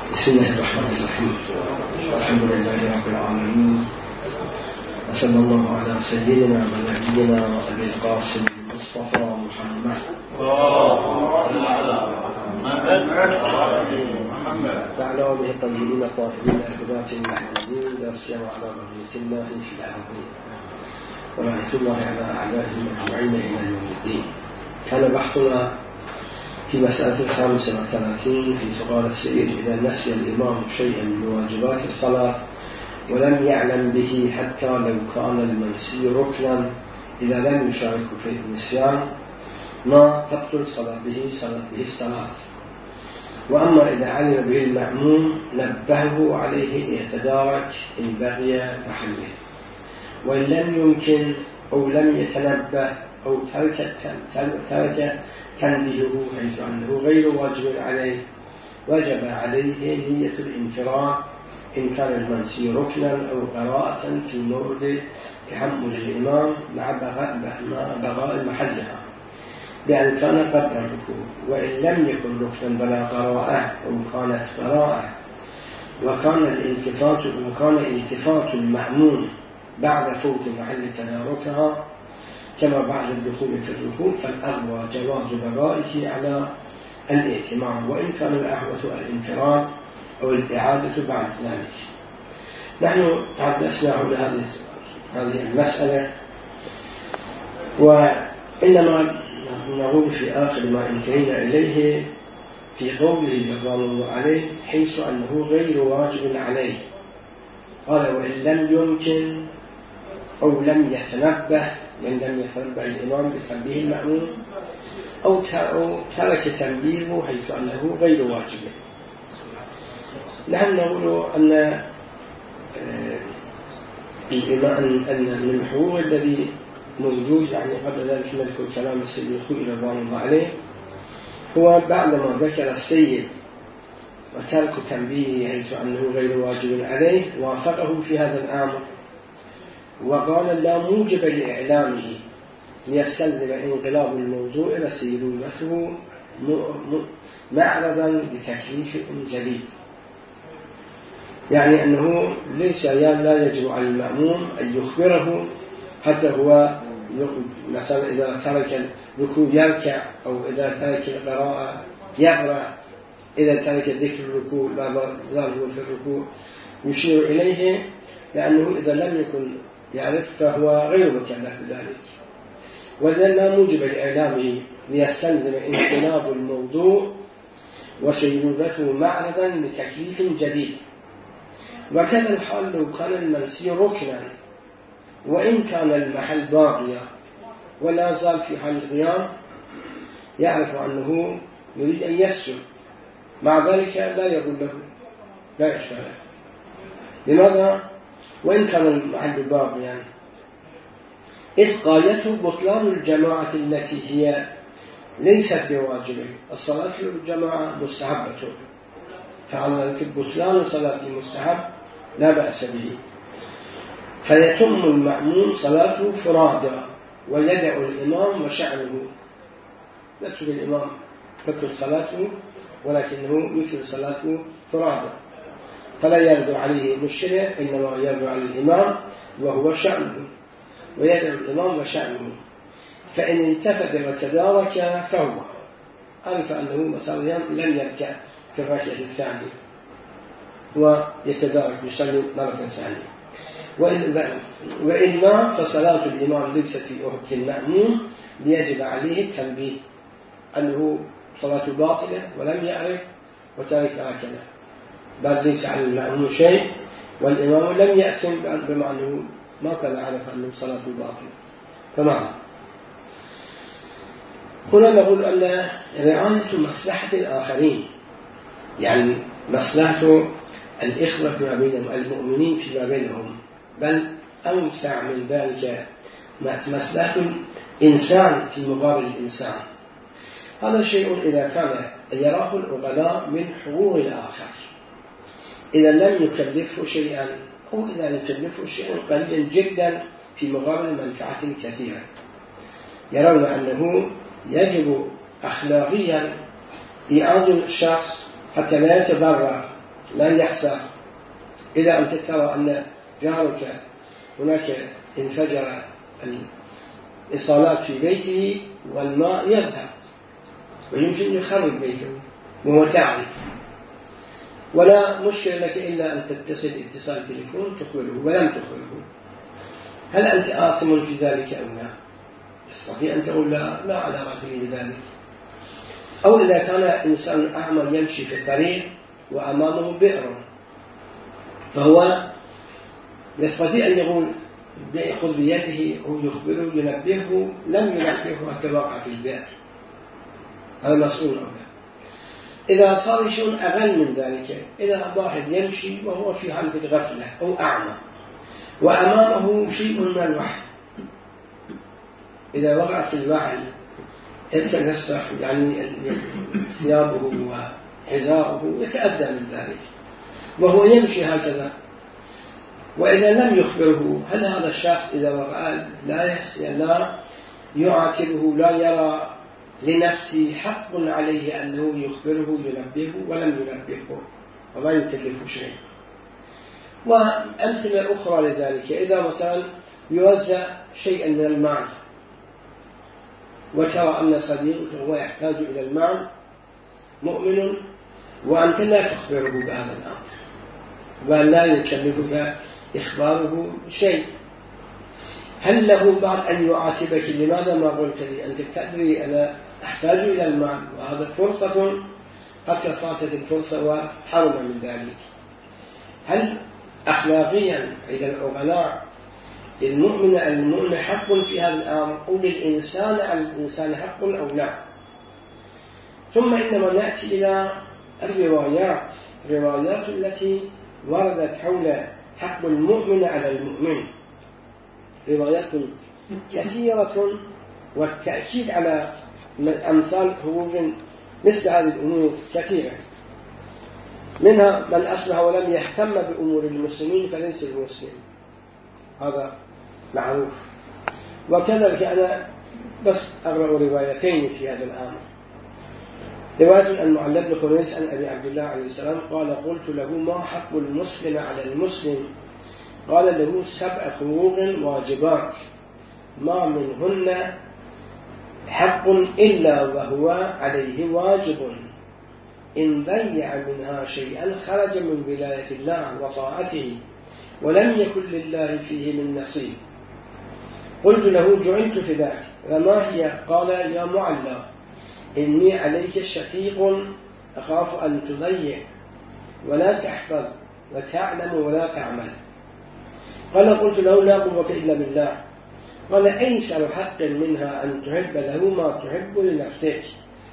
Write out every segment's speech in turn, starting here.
بسم الله الرحمن الرحيم. الحمد لله رب العالمين، وصلى الله على سيدنا ونبينا أبي القاسم المصطفى محمد وعلى آله الطيبين الطاهرين الهداة المهديين، لا سيما على بقية الله في العالمين، ورحمة الله على أعدائهم أجمعين إلى يوم الدين. كان بحثنا في مسألة 35 في سؤال السيد: إذا نسي الإمام شيئا من واجبات الصلاة ولم يعلم به حتى لو كان المنسي ركنا، إذا لم يشارك في النسيان ما تبطل به الصلاة. وأما إذا علم به المأموم نبهه عليه ليتدارك إن بغي محله، وإن لم يمكن أو لم يتنبه أو ترك تنبيهه حيث أنه غير واجب عليه، وجب عليه نية الانفراد إن كان المنسي ركنا أو قراءة في مورد تحمل الإمام مع بقاء محلها بأن كان قبل الركوع، وإن لم يكن ركنا بلا قراءة أو كانت قراءة وكان التفات المأموم بعد فوت محل تداركها كما بعد الدخول في الركوع، فالأغوى جواز بقائه على الائتمام، وإن كان الأحوط الانفراد أو الإعادة بعد ذلك. نحن تحدثنا حول هذه المسألة، وإنما نقول في آخر ما انتهينا إليه في قوله رضوان الله عليه حيث أنه غير واجب عليه. قال: وإن لم يمكن أو لم يتنبه، يعني لم يتنبه الإمام بتنبيه المأموم أو ترك تنبيهه حيث أنه غير واجب. نحن نقول أن من الحقوق الذي موجود، يعني قبل ذلك نذكر كلام السيد الخوئي رضوان الله عليه، هو بعدما ذكر السيد وترك تنبيهه حيث أنه غير واجب عليه وافقه في هذا الأمر، وقال: لا موجب لإعلامه ليستلزم انقلاب الموضوع وسيرورته معرضا لتكليف جديد. يعني أنه ليس لا يجب على المأموم أن يخبره حتى هو مثلا إذا ترك الركوع يركع، أو إذا ترك القراءة يقرأ، إذا ترك ذكر الركوع لا زال في الركوع يشير إليه، لأنه إذا لم يكن يعرف فهو غير مكلف بذلك. وإذا لا موجب لإعلامه ليستلزم انقلاب الموضوع وسيرورته معرضا لتكليف جديد. وكذا الحال لو كان المنسي ركنا وإن كان المحل باقيا ولا زال في حال القيام، يعرف أنه يريد أن يسجد، مع ذلك لا يقول له لا إشكال. لماذا؟ وإن كان المحل باقيا، إذ غايته بطلان الجماعة التي هي ليست بواجبة. الصلاة في الجماعة مستحبة، فعلى ذلك بطلان صلاة المستحب لا بأس به، فيتم المأموم صلاته فرادى ويدع الإمام وشأنه. يترك الإمام تكمل صلاته ولكنه يكمل صلاته فرادى، فلا يرد عليه مشكلة، إنما يرد على الإمام وهو شأنه، ويدع الإمام وشأنه. فإن التفت وتدارك فهو عرف أنه مثلا لم يركع في الركعة الثانية ويتدارك يصلي مرة ثانية. وإلا فصلاة الإمام ليست في أهد المأموم ليجب عليه التنبيه أنه صلاة باطلة ولم يعرف وترك هكذا، بل ليس على المأموم شيء، والإمام لم يأثم بما أنه ما كان عرف أنه صلاة باطلة. فمعنى هنا نقول أن رعاية مصلحة الآخرين، يعني مصلحة الإخوة فيما بينهم، المؤمنين فيما بينهم، بل أوسع من ذلك مصلحة الإنسان في مقابل الإنسان. هذا شيء إذا كان يراه العقلاء من حقوق الآخر، إذا لم يكلفه شيئا أو إذا يكلفه شيئا قليلا جدا في مقابل منفعة كثيرة، يرون أنه يجب أخلاقيا إعادة الشخص حتى لا يتضرر لن يخسر. إذا أنت ترى أن جارك هناك انفجر الإصالات في بيته والماء يذهب ويمكن يخرب بيته وهو تعرف، ولا مشكلة لك إلا أن تتصل اتصال تليفون تخبره ولم تخبره، هل أنت آثم في ذلك أو لا؟ تستطيع أن تقول لا علاقة لي بذلك. أو إذا كان إنسان أعمى يمشي في الطريق وأمامه بئر، فهو يستطيع أن يقول يأخذ بيده أو يخبره ينبهه، لم ينبهه حتى وقع في البئر، هذا مسؤول عنه. إذا صار شيء أقل من ذلك، إذا واحد يمشي وهو في حالة غفلة أو أعمى وأمامه شيء من الوحي، إذا وقع في الوحي يتنسخ يعني ثيابه وحذاؤه يتأذى من ذلك وهو يمشي هكذا، وإذا لم يخبره، هل هذا الشخص إذا وقع لا يعاتبه، لا يرى لنفسه حق عليه أنه يخبره ينبهه ولم ينبهه وما يكلفه شيء؟ وأمثلة أخرى لذلك، إذا مثلا يوزع شيئا من المال وترى أن صديقك هو يحتاج إلى المال مؤمن وأنت لا تخبره بهذا الأمر ولا يكلفك إخباره شيء، هل له بعد أن يعاتبك لماذا ما قلت لي؟ أنت تدري أنا أحتاج إلى المال وهذا فرصة قد فاتت الفرصة وحرم من ذلك. هل أخلاقيا عند العقلاء للمؤمن على المؤمن حق في هذا الأمر أو للإنسان على الإنسان حق أو لا؟ ثم إنما نأتي إلى الروايات التي وردت حول حق المؤمن على المؤمن، روايات كثيرة، والتأكيد على أمثال حقوق مثل هذه الأمور كثيرة، منها من أصلح ولم يهتم بأمور المسلمين فليس المسلم، هذا معروف. وكذلك أنا بس أقرأ روايتين في هذا الأمر. رواية عن معل بن خنيس عن أبي عبد الله عليه السلام قال: قلت له: ما حق المسلم على المسلم؟ قال له: 7 حقوق واجبات ما منهن حق إلا وهو عليه واجب، إن ضيع منها شيئا خرج من ولاية الله وطاعته ولم يكن لله فيه من نصيب. قلت له: جعلت في ذلك، وما هي؟ قال: يا معلى، إني عليك شفيق أخاف أن تضيع ولا تحفظ وتعلم ولا تعمل. قال: قلت له: لا قوة إلا بالله. قال: أيسر حق منها أن تحب له ما تحب لنفسك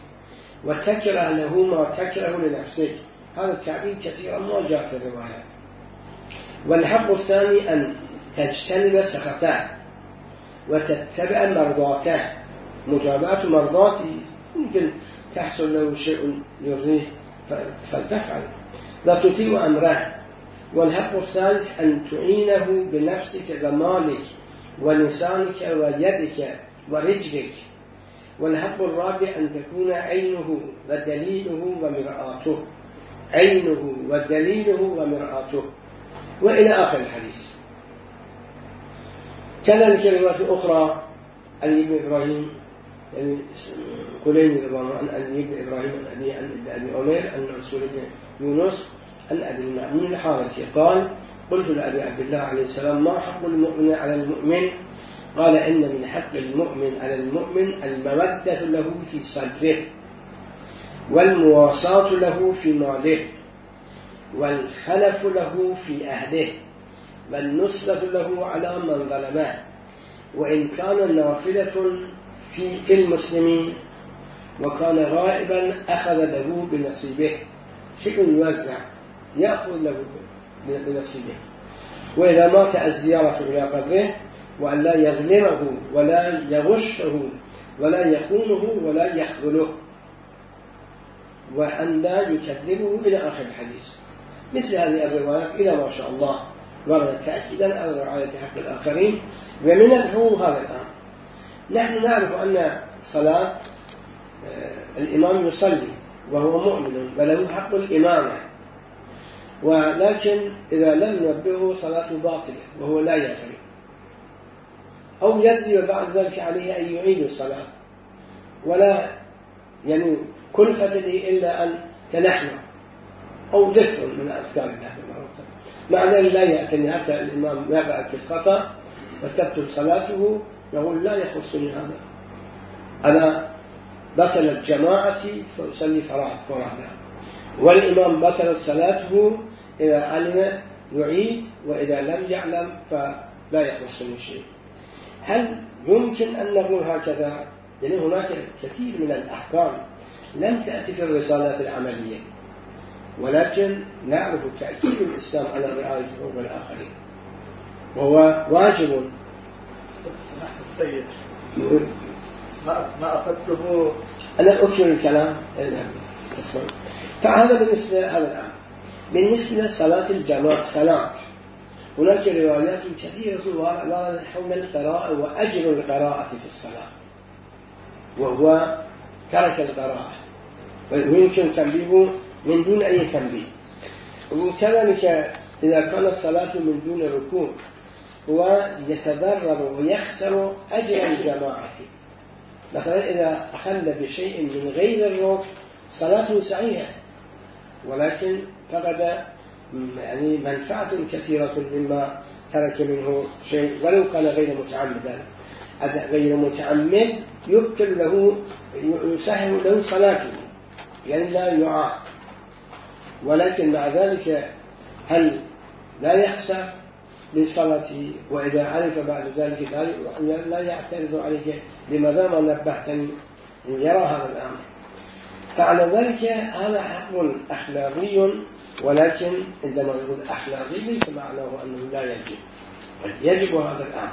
وتكره له ما تكره لنفسك. هذا التعبير كثيرا ما جاء في الروايات. والحق الثاني أن تجتنب سخطه وتتبع مرضاته، مجابات مرضاته، يمكن تحصل له شيء يرضيه فلتفعل، لا تطيع أمره. والحق الثالث أن تعينه بنفسك ومالك ولسانك ويدك ورجلك. والحق الرابع أن تكون عينه ودليله ومرآته، عينه ودليله ومرآته، وإلى آخر الحديث. كذلك رواية أخرى عن ابن إبراهيم يعني كلين عن ابن إبراهيم عن أبي عمير عن رسول بن يونس عن أبي المأمون الحارثي قال: قلت لأبي عبد الله عليه السلام: ما حق المؤمن على المؤمن؟ قال: إن من حق المؤمن على المؤمن المودة له في صدره، والمواصاة له في ماله، والخلف له في أهله، والنصرة له على من ظلمه، وإن كان نافلة في المسلمين وكان غائبا أخذ له بنصيبه، شيء يوزع يأخذ له بنصيبه. وإذا مات الزيارة إلى قبره، وأن لا يظلمه ولا يغشه ولا يخونه ولا يخذله، وأن لا يكذبه إلى آخر الحديث. مثل هذه الروايات إلى ما شاء الله وردت تأكيدا على رعاية حق الآخرين. ومن الحقوق هذا الأمر، نحن نعرف أن صلاة الإمام يصلي وهو مؤمن وله حق الإمامة، ولكن إذا لم ننبهه صلاته باطلة وهو لا يدري، أو يدري وبعد ذلك عليه أن يعيد الصلاة ولا يعني كلفة لي إلا أن تنحنى أو ذكر من أذكار الله مع ذلك لا يأتني حتى الإمام يقع في الخطأ وتبطل صلاته، يقول لا يخصني هذا، أنا بطلت جماعتي فأصلي فرادى، والإمام بطلت صلاته إذا علم يعيد وإذا لم يعلم فلا يخصني شيء. هل يمكن أن نقول هكذا؟ لأن هناك كثير من الأحكام لم تأتي في الرسالات العملية، ولكن نعرف تأثير الإسلام على رعاية حقوق الآخرين وهو واجب. سماحة السيد ما أخذته أنا أكمل الكلام. فهذا بالنسبة هذا الآن. بالنسبة لصلاة الجماعة صلاة، هناك روايات كثيرة وردت حول القراءة وأجر القراءة في الصلاة، وهو ترك القراءة ويمكن تنبيه من دون أي تنبيه. وكذلك إذا كانت الصلاة من دون ركوع هو يتضرر ويخسر أجر الجماعة. مثلا إذا أخل بشيء من غير الركوع صلاته صحيحة، ولكن فقد يعني منفعة كثيرة مما ترك منه شيء ولو كان غير متعمدا. غير متعمد يبطل له يسهل له صلاته، يعني لا يعاق، ولكن مع ذلك هل لا يخسر لصلاته؟ وإذا عرف بعد ذلك لا يعترض عليك لماذا ما نبهتني، يرى هذا الأمر. فعلى ذلك هذا حق أخلاقي، ولكن عندما نقول أخلاقي ليس معناه أنه لا يجب، بل يجب هذا الأمر.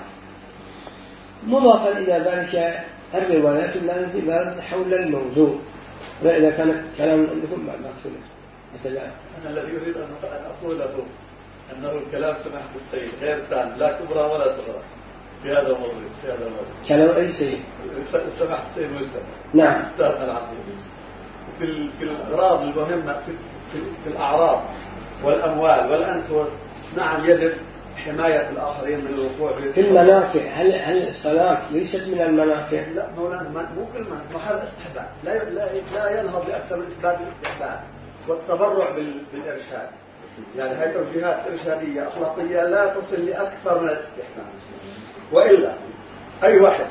مضافا إلى ذلك الروايات التي وردت حول الموضوع، وإذا كان كلام عندكم بعد مقصود مثلا أنا الذي أريد أن أقوله أنه الكلام سماحة السيد غير تام، لا كبرى ولا صغرى في هذا الموضوع. كلام أي سيد؟ سماحة السيد مجتمع. نعم. أستاذنا العزيز. في الأغراض المهمة في الأعراض والأموال والأنفس، نعم يجب حماية الآخرين من الوقوع في المنافع. هل الصلاة ليست من المنافع؟ لا مولانا، مو كل محل استحباب، لا ينهض لأكثر من إثبات الاستحباب والتبرع بالإرشاد. يعني هاي توجيهات إرشادية أخلاقية لا تصل لأكثر من الاستحباب. وإلا أي واحد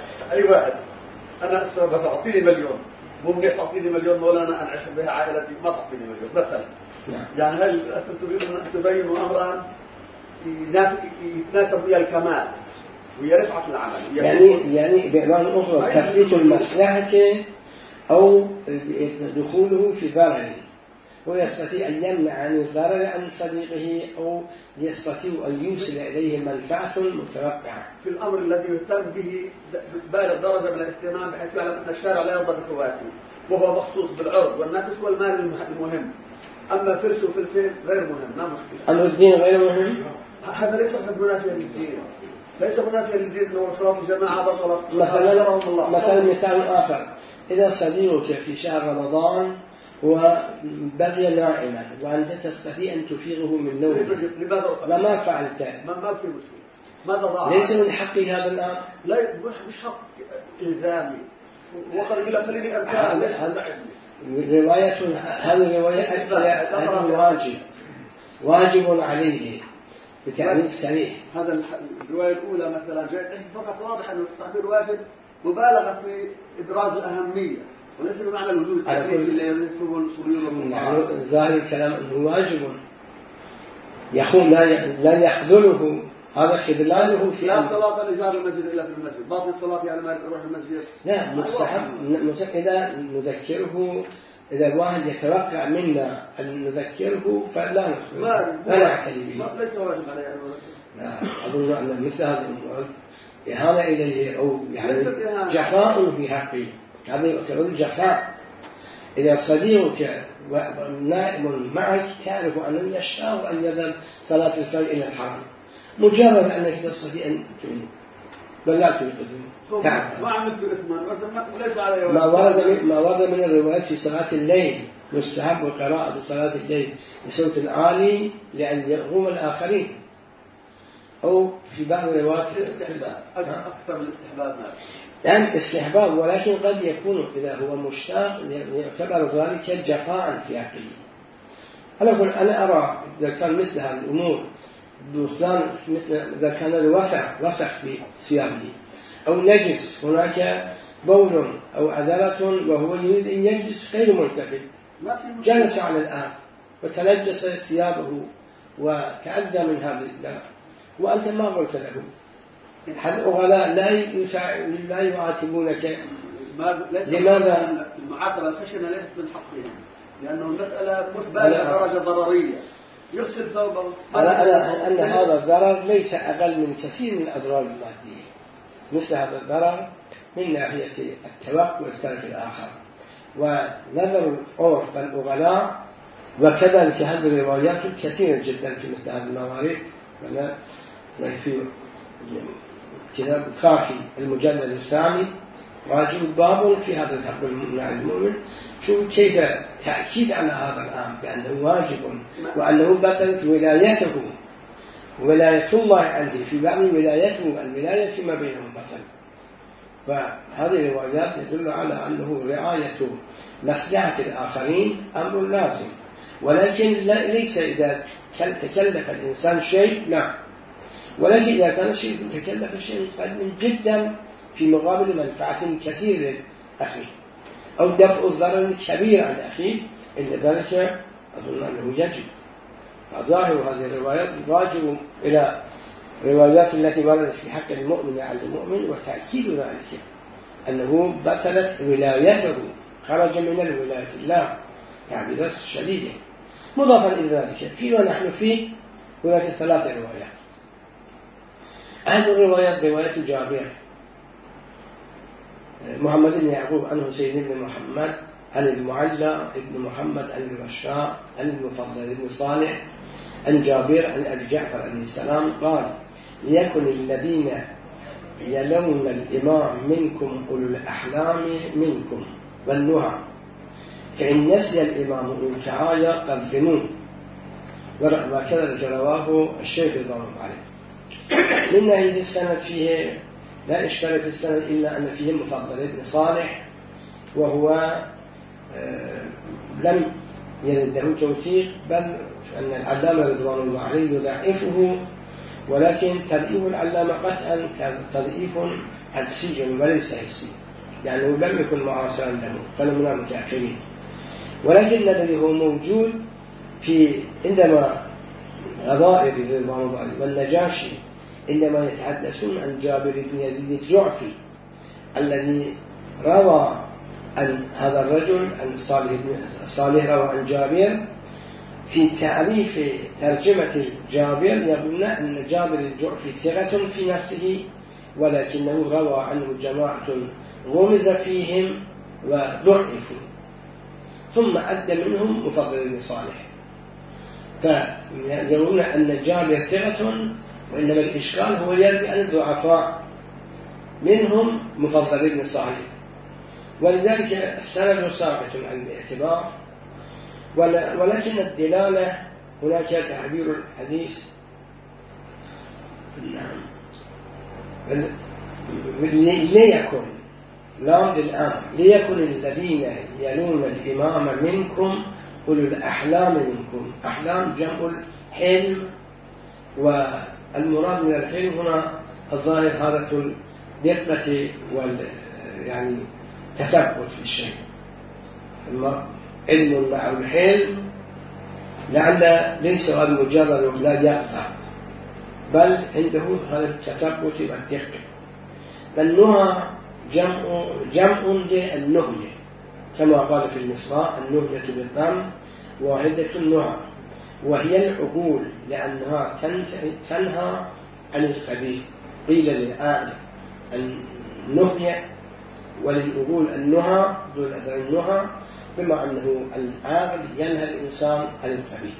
أنا تعطيني مليون، مو منيح تعطيني مليون مولانا أنعش بها عائلتي، ما تعطيني مليون مثلا. يعني هل أنتم تريدون أن تبينوا أمرا يتناسب ويا الكمال ويا رفعة العمل، يعني بعنوان أخرى تثبيت المصلحة أو دخوله في ضرر، ويستطيع أن يمنع عن الضرر عن صديقه أو يستطيع أن يوصل إليه منفعة متوقعة في الأمر الذي يهتم به بالغ درجة من الاهتمام، بحيث يعلم أن الشارع لا يرضى بفواته، وهو مخصوص بالعرض والنفس والمال المهم. أما فلس وفلسين غير مهم، ما مشكلة. أمر الدين غير مهم، هذا ليس منافيا للدين، ليس منافيا للدين. أنه صلاة الجماعة بطلت مثلا مثال آخر، إذا صديقك في شهر رمضان وبقي نائما وأنت تستطيع أن تفيغه من نومه، فما فعلت؟ ما في مشكلة. ماذا ضاع؟ ليس من حقي هذا الآن؟ لا، مش حق إلزامي. وقال بلا خليني أركان. رواية هذه الرواية واجب عليه بتعليل صريح. هذا الرواية الأولى مثلا جاءت فقط واضح أن التعبير واجب مبالغة في إبراز الأهمية، وليس بمعنى الوجود التكليف اللي ينفذه الأصوليون. ظاهر الكلام أنه واجب لا يخذله، هذا خذلانه في لا صلاة لجار المسجد إلا في المسجد، باطل الصلاة على ما يروح المسجد. لا، مستحب إذا نذكره، إذا الواحد يتوقع منا أن نذكره فلا نعتني به. ليس واجب عليه. لا، أظن أن مثل هذا الأمور إهانة إليه أو يعني جفاء في حقه، هذا يعتبر جفاء. إذا صديقك نائم معك تعرف أنه يشاء أن يذهب صلاة الفجر إلى الحرم، مجرد أنك تستطيع أن تؤمن بل لا تؤمن، ما عملت إثما، ليس عليه ما ورد من الروايات في صلاة الليل يستحب قراءة صلاة الليل بصوت عالي لأن يقوم الآخرين، أو في بعض الروايات أكثر من الاستحباب يعني استحباب، ولكن قد يكون إذا هو مشتاق يعتبر ذلك جفاء في حقه. أنا أرى إذا كان مثل هذه الأمور مثل إذا كان الوسخ في ثيابه أو نجس، هناك بول أو عذرة وهو يريد أن يجلس غير ملتفت، جلس على الآن وتنجس ثيابه وتأذى من هذا الداء، وأنت ما قلت له. الأغلاء لا يعاتبونك. لماذا؟ المعاتبة الخشنة ليست من حقهم، لأنه المسألة مش بالغة درجة ضررية. يغسل ثوبه. أن هذا الضرر ليس أقل من كثير من الأضرار المادية. مثل هذا الضرر من ناحية التوقع والترك الآخر، ونظر العرف والأغلاء، وكذلك هذه الروايات كثيرة جدا في مثل هذه الموارد. في كتاب كافي المجلد الثاني واجب باب في هذا الحق المؤمن، شوف كيف تأكيد على هذا الأمر بأنه واجب، وأنه بطلت ولايته ولاية الله عنده، في بعض ولايته الولاية فيما بينهم بطل. فهذه الروايات يدل على أنه رعاية مصلحة الآخرين أمر لازم، ولكن ليس إذا تكلف الإنسان شيء نعم، ولكن إذا كان الشيء تكلف الشيء متقدم جدا في مقابل منفعة كثيرة لأخيه أو دفع الضرر الكبير عن أخيه، إن ذلك أظن أنه يجب. فظاهر هذه الروايات راجع إلى الروايات التي وردت في حق المؤمن على المؤمن، وتأكيد ذلك أنه بطلت ولايته، خرج من الولاية الله تعبير شديدة. مضافا إلى ذلك في ونحن فيه هناك 3 روايات. هذه الروايات رواية جابر محمد بن يعقوب عن حسين بن محمد عن المعلى بن محمد عن البشار عن المفضل بن صالح عن جابر عن أبي جعفر عليه السلام قال: ليكن الذين يلون الإمام منكم أولو الأحلام منكم والنهى، فإن نسي الإمام تعالى قدموه. وكذلك رواه الشيخ الضرب عليه. من ناحية السند فيه لا إشكال في السند إلا أن فيه مفضل بن صالح، وهو لم يرده توثيق، بل أن العلامة رضوان الله عليه يضعفه، ولكن تضعيف العلامة قطعا تضعيف حدسي وليس حسي، يعني لم يكن معاصرا له، كان من المتأخرين. ولكن الذي هو موجود في عندما غضائر رضوان الله عليه والنجاشي إنما يتحدثون عن جابر بن يزيد الجعفي الذي روى عن هذا الرجل عن صالح روى عن جابر. في تعريف ترجمة جابر يقولون أن جابر الجعفي ثقة في نفسه، ولكنه روى عنه جماعة غمز فيهم وضعفوا، ثم أدى منهم مفضل بن صالح. فيقولون أن جابر ثقة، وإنما الإشكال هو يروي عن الضعفاء منهم مفضل بن صالح، ولذلك السند ساقط عن الاعتبار. ولكن الدلالة هناك تعبير الحديث ليكن لام للأمر، ليكن الذين يلون الإمام منكم أولو الأحلام منكم. أحلام جمع الحلم، والمراد من الحلم هنا الظاهر هذا الدقة يعني تثبت في الشيء. علم مع الحلم لعل ليس هذا مجرد لا يقطع، بل عنده هذا التثبت والدقة. فالنهى جمع للنهية، كما قال في المصباح: النهية بالضم واحدة النهى، وهي العقول، لأنها تنهى عن الخبيث. قيل للعاقل النهية، وللعقول النهى، ذو النهى، بما أنه العاقل ينهى الإنسان عن الخبيث.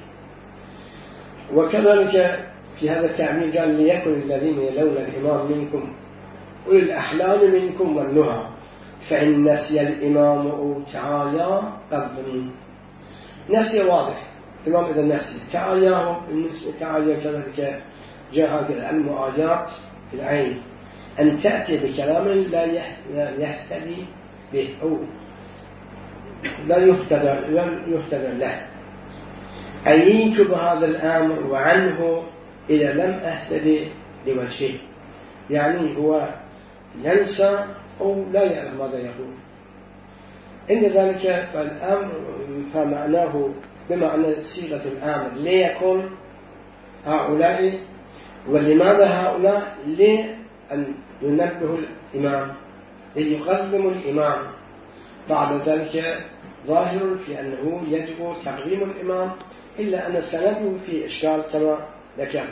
وكذلك في هذا التعبير قال: ليكن الذين يلون الإمام منكم أولي الأحلام منكم والنهى، فإن نسي الإمام أو تعالى قدموا. نسي واضح، الإمام إذا نسي تعاياه بالنسبة تعايا كذلك جاء هكذا المعايات في العين أن تأتي بكلام لا يهتدي به أو لا يهتدى له. أييت بهذا الأمر وعنه إذا لم أهتدي لوجهه، يعني هو ينسى أو لا يعلم ماذا يقول. إن ذلك فالأمر فمعناه بمعنى صيغة الأمر ليكن هؤلاء، ولماذا هؤلاء؟ لأن ينبه الإمام، ليقدم الإمام. بعد ذلك ظاهر في أنه يجب تقديم الإمام، إلا أن سنده في إشكال كما ذكرنا.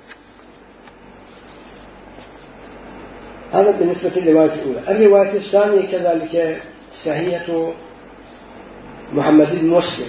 هذا بالنسبة للرواية الأولى. الرواية الثانية كذلك صحيحة محمد بن مسلم،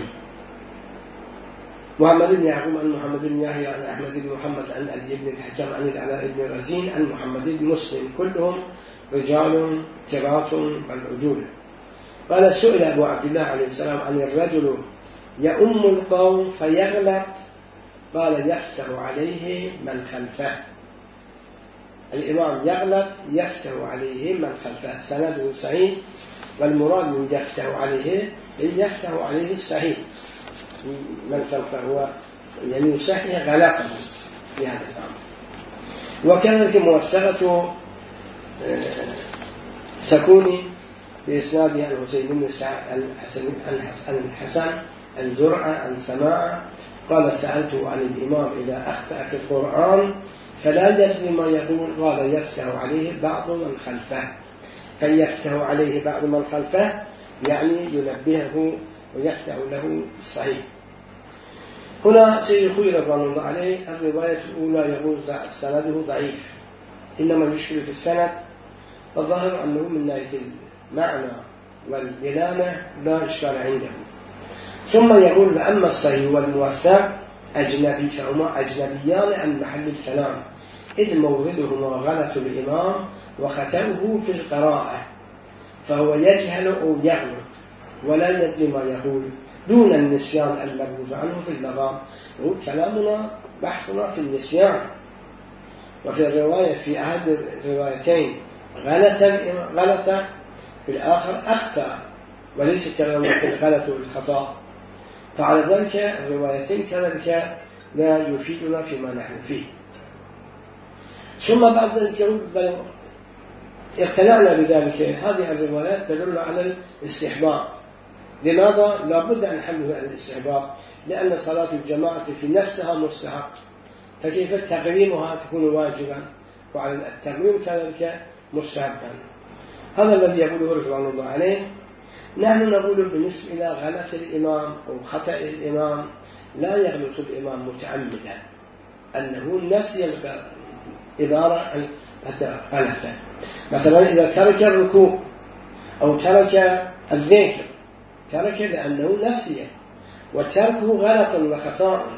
محمد بن يعقوب عن محمد بن يحيى عن أحمد بن محمد عن علي بن الحكم عن العلاء بن رزين عن محمد بن مسلم، كلهم رجال ثقات والعدول. قال سئل أبو عبد الله عليه السلام عن الرجل يؤم القوم فيغلط، قال يفتح عليه من خلفه. الإمام يغلط يفتح عليه من خلفه، سنده صحيح، والمراد من يفتح عليه يفتح عليه الصحيح من خلفه، هو يعني يصحح غلطه في هذا الأمر. وكذلك موثقة سكوني بإسنادها الحسين بن الحسن الزرع عن سماعة قال سألته عن الإمام إذا أخطأ في القرآن فلا يدري ما يقول، قال يفتح عليه بعض من خلفه. فيفتح عليه بعض من خلفه يعني ينبهه ويفتح له الصحيح. هنا سيد الخوي رضوان الله عليه الرواية الأولى يقول سنده ضعيف، إنما المشكلة في السند، فالظاهر أنه من ناحية المعنى والدلالة لا إشكال عنده. ثم يقول أما الصحيح والموثق أجنبي، فهما أجنبيان عن محل الكلام، إذ موردهما غلط الإمام وخطأه في القراءة، فهو يجهل أو يغلط ولا يدري ما يقول دون النسيان المبعوث عنه في اللغة. كلامنا بحثنا في النسيان. وفي الرواية في أحد الروايتين غلط، في الآخر أخطأ، وليس كلامنا في الغلط والخطأ. فعلى ذلك الروايتين كذلك لا يفيدنا فيما نحن فيه. ثم بعد ذلك يقول اقتنعنا بذلك. هذه الروايات تدل على الاستحباب. لماذا؟ لابد أن نحمله على الاستحباب، لأن صلاة الجماعة في نفسها مستحب، فكيف تقويمها تكون واجبا، وعلى التقويم كذلك مستحبا. هذا الذي يقوله رضوان الله عليه. نحن نقول بالنسبة إلى غلط الإمام أو خطأ الإمام، لا يغلط الإمام متعمدا، أنه نسي العبارة غلطة. مثلا إذا ترك الركوع أو ترك الذكر، ترك لأنه نسي، وتركه غلط وخطأ،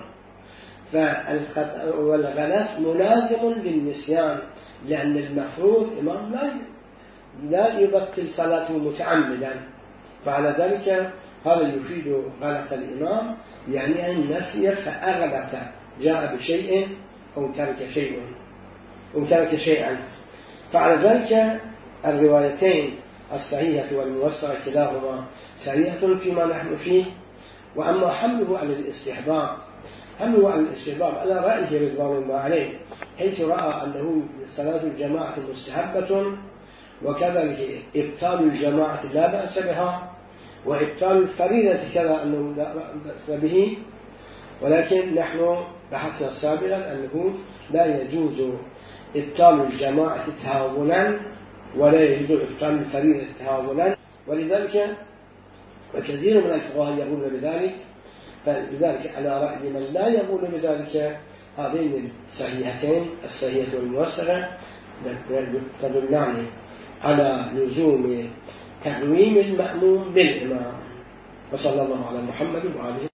والغلط ملازم للنسيان، لأن المفروض الإمام لا يبطل صلاته متعمدا. فعلى ذلك هذا يفيد غلط الإمام، يعني أن نسي فأغلط، جاء بشيء أو ترك شيئا. فعلى ذلك الروايتين الصحيحة والموثقة كلاهما صحيحة فيما نحن فيه. وأما حمله على الاستحباب، حمله على الاستحباب على رأيه رضوان الله عليه، حيث رأى أنه صلاة الجماعة مستحبة، وكذلك إبطال الجماعة لا بأس بها، وإبطال الفريضة كذا أنه لا بأس به. ولكن نحن بحثنا سابقا أنه لا يجوز إبطال الجماعة تهاونا، ولا يجوز إبطال الفريضة تهاونا، ولذلك وكثير من الفقهاء يقولون بذلك. فلذلك على رأي من لا يقول بذلك، هذين الصحيحتين الصحيحة والموثقة تدلان على لزوم تقويم المأموم بالإمام. وصلى الله على محمد وآله.